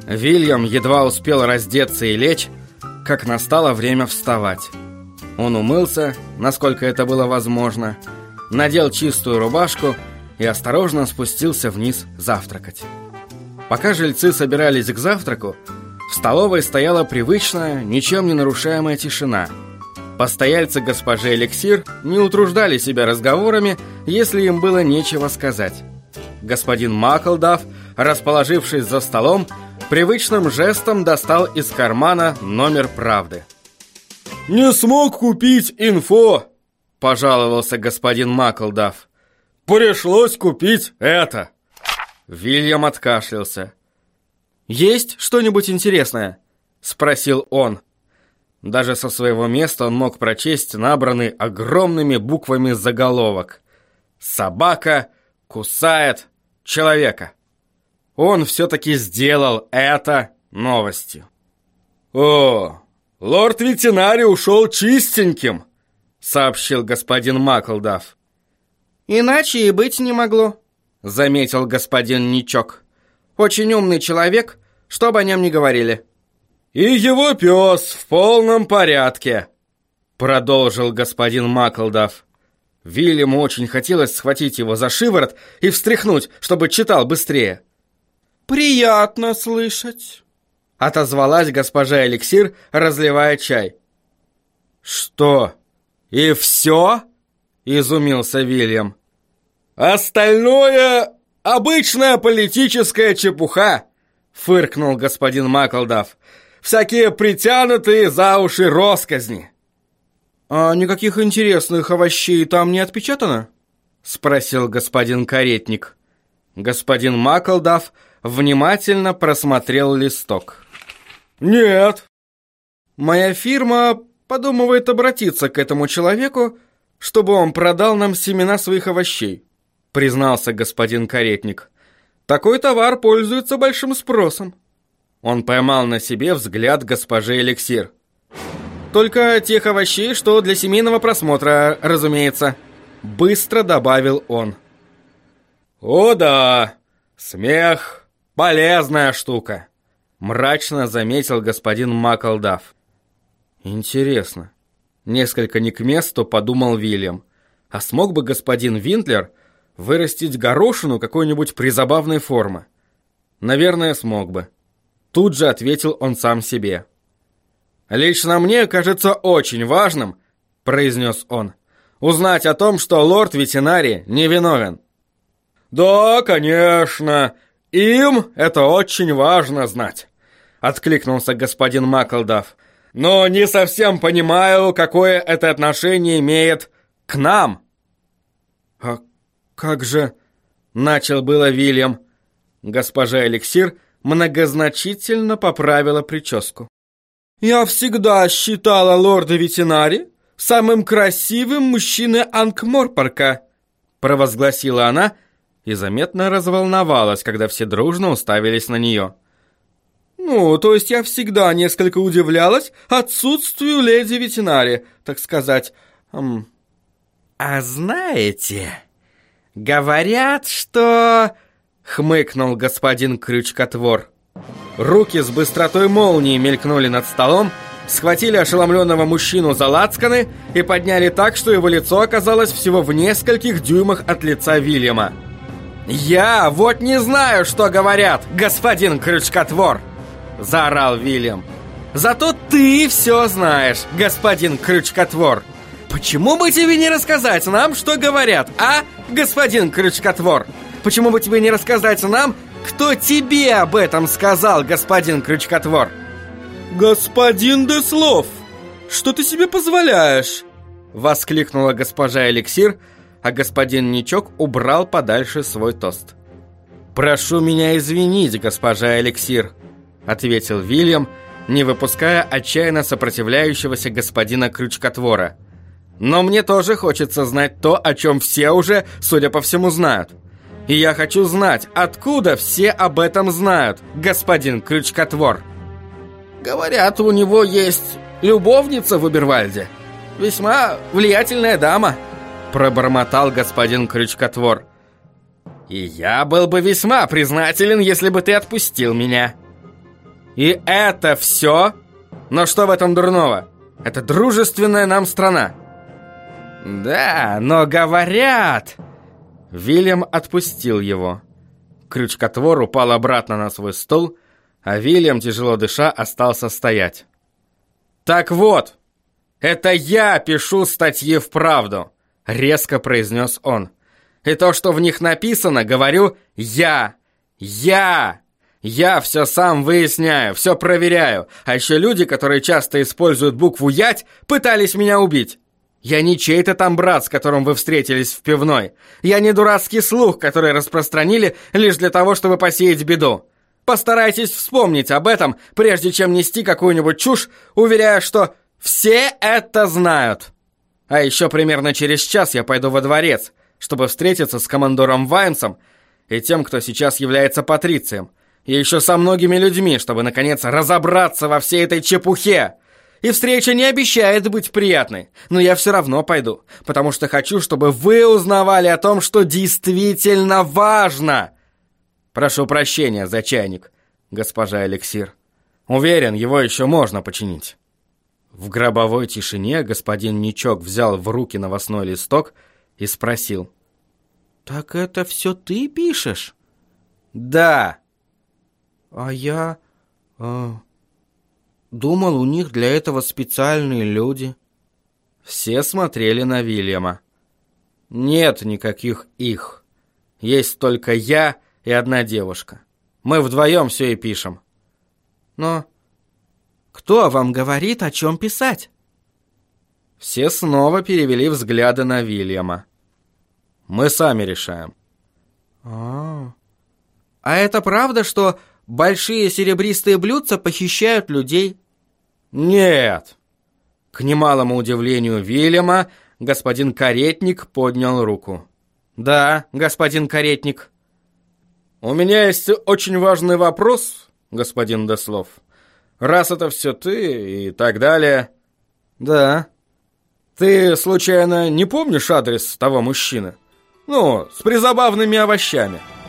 Вильям едва успел раздеться и лечь, как настало время вставать. Он умылся, насколько это было возможно, надел чистую рубашку и осторожно спустился вниз завтракать. Пока жильцы собирались к завтраку, в столовой стояла привычная, ничем не нарушаемая тишина. Постояльцы госпожи Эликсир не утруждали себя разговорами, если им было нечего сказать. Господин Маклдаф, расположившись за столом, привычным жестом достал из кармана номер «Правды». «Не смог купить инфо», — пожаловался господин Маклдаф. «Пришлось купить это». Вильям откашлялся. «Есть что-нибудь интересное?» — спросил он. Даже со своего места он мог прочесть набранный огромными буквами заголовок: «Собака кусает человека». Он все-таки сделал это новостью. «О, лорд-ветеринарий ушел чистеньким», — сообщил господин Маклдаф. «Иначе и быть не могло», — заметил господин Ничок. «Очень умный человек, что бы о нем ни говорили». «И его пес в полном порядке», — продолжил господин Маклдаф. Вильяму очень хотелось схватить его за шиворот и встряхнуть, чтобы читал быстрее. «Приятно слышать», — отозвалась госпожа Эликсир, разливая чай. «Что, и все?» — изумился Вильям. «Остальное — обычная политическая чепуха», — фыркнул господин Маклдаф. «Всякие притянутые за уши россказни». «А никаких интересных овощей там не отпечатано?» — спросил господин Каретник. Господин Маклдаф внимательно просмотрел листок. «Нет». «Моя фирма подумывает обратиться к этому человеку, чтобы он продал нам семена своих овощей», — признался господин Каретник. «Такой товар пользуется большим спросом». Он поймал на себе взгляд госпожи Эликсир. «Только тех овощей, что для семейного просмотра, разумеется», — быстро добавил он. «О да, смех — полезная штука», — мрачно заметил господин Маклдаф. «Интересно», — несколько не к месту подумал Вильям. «А смог бы господин Винтлер вырастить горошину какой-нибудь призабавной формы?» «Наверное, смог бы». Тут же ответил он сам себе. «Лично мне кажется очень важным, — произнес он, — узнать о том, что лорд-ветеринарий невиновен». «Да, конечно, им это очень важно знать», — откликнулся господин Маклдаф. «Но не совсем понимаю, какое это отношение имеет к нам». «А как же...» — начал было Вильям. Госпожа Эликсир многозначительно поправила прическу. «Я всегда считала лорда-ветеринария самым красивым мужчиной Анкморпорка», — провозгласила она и заметно разволновалась, когда все дружно уставились на нее. «Ну, то есть я всегда несколько удивлялась отсутствию леди-ветеринария, так сказать. А знаете, говорят, что...» — хмыкнул господин Крючкотвор. Руки с быстротой молнии мелькнули над столом, схватили ошеломленного мужчину за лацканы и подняли так, что его лицо оказалось всего в нескольких дюймах от лица Вильяма. «Я вот не знаю, что говорят, господин Крючкотвор!» — заорал Вильям. «Зато ты все знаешь, господин Крючкотвор! Почему бы тебе не рассказать нам, что говорят, а, господин Крючкотвор? Почему бы тебе не рассказать нам, кто тебе об этом сказал, господин Крючкотвор?» «Господин Деслов, что ты себе позволяешь?» — воскликнула госпожа Эликсир, а господин Ничок убрал подальше свой тост. «Прошу меня извинить, госпожа Эликсир», — ответил Вильям, не выпуская отчаянно сопротивляющегося господина Крючкотвора. «Но мне тоже хочется знать то, о чем все уже, судя по всему, знают. И я хочу знать, откуда все об этом знают, господин Крючкотвор». «Говорят, у него есть любовница в Убервальде. Весьма влиятельная дама», — пробормотал господин Крючкотвор. «И я был бы весьма признателен, если бы ты отпустил меня». И это все? Но что в этом дурного? Это дружественная нам страна. Да, но говорят... Вильям отпустил его. Крючкотвор упал обратно на свой стул, а Вильям, тяжело дыша, остался стоять. «Так вот, это я пишу статьи в «Правду», — резко произнес он. «И то, что в них написано, говорю я. Я все сам выясняю, все проверяю. А еще люди, которые часто используют букву «ять», пытались меня убить. Я не чей-то там брат, с которым вы встретились в пивной. Я не дурацкий слух, который распространили лишь для того, чтобы посеять беду. Постарайтесь вспомнить об этом, прежде чем нести какую-нибудь чушь, уверяя, что все это знают. А еще примерно через час я пойду во дворец, чтобы встретиться с командором Ваймсом и тем, кто сейчас является патрицием, и еще со многими людьми, чтобы, наконец, разобраться во всей этой чепухе. И встреча не обещает быть приятной, но я все равно пойду, потому что хочу, чтобы вы узнавали о том, что действительно важно. Прошу прощения за чайник, госпожа Эликсир. Уверен, его еще можно починить». В гробовой тишине господин Ничок взял в руки новостной листок и спросил: «Так это все ты пишешь?» «Да». «А я... думал, у них для этого специальные люди». Все смотрели на Вильяма. «Нет никаких их. Есть только я и одна девушка. Мы вдвоем все и пишем». «Но кто вам говорит, о чем писать?» Все снова перевели взгляды на Вильяма. «Мы сами решаем». А это правда, что большие серебристые блюдца похищают людей?» «Нет». К немалому удивлению Вильяма, господин Каретник поднял руку. «Да, господин Каретник». «У меня есть очень важный вопрос, господин Деслов. Раз это все ты и так далее». «Да». «Ты, случайно, не помнишь адрес того мужчины? Ну, с призабавными овощами».